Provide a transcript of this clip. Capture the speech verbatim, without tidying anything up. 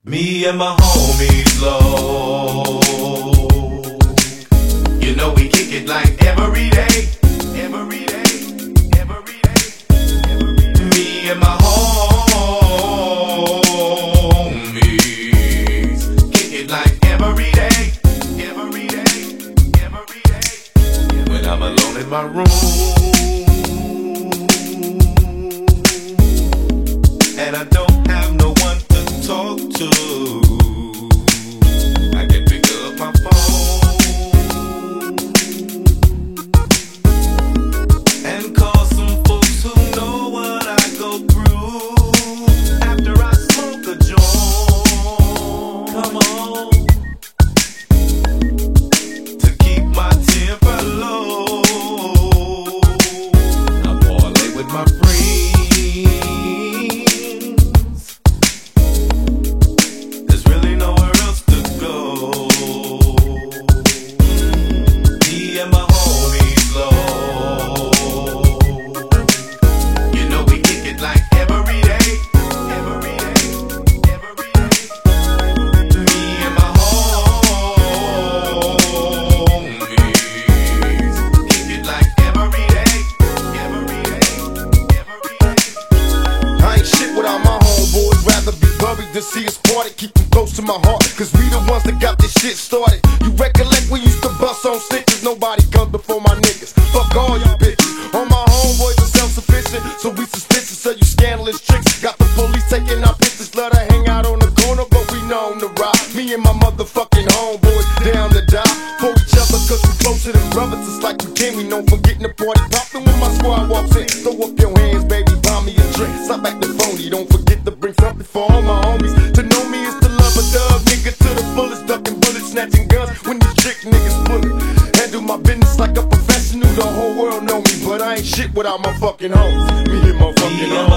Me and my homies low. You know we kick it like every day, every day, every day, every day. Me and my homies kick it like every day, every day, every day. When I'm alone in my room and I don't have no one to talk to, I can pick up my phone and call some folks who know what I go through after I smoke a joint. Come on, to keep my temper low, I parlay with my friends. To see us party, keep them close to my heart, cause we the ones that got this shit started. You recollect we used to bust on stitches, nobody comes before my niggas. Fuck all you bitches, all my homeboys are self-sufficient, so we suspicious of you scandalous tricks. Got the police taking our pictures, let her hang out on the corner, but we know to ride. Me and my motherfucking homeboys down to die for each other, cause we closer than brothers. It's like we can, we known for getting the party poppin' when my squad walks in. Throw up your hands, baby, buy me a drink. Stop acting phony, don't forget to bring something for all my homies. To know me is to love a dub, nigga to the fullest, ducking bullets, snatching guns when these trick niggas bullet. Handle my business like a professional, the whole world know me, but I ain't shit without my fucking homies. Me and my fucking homies.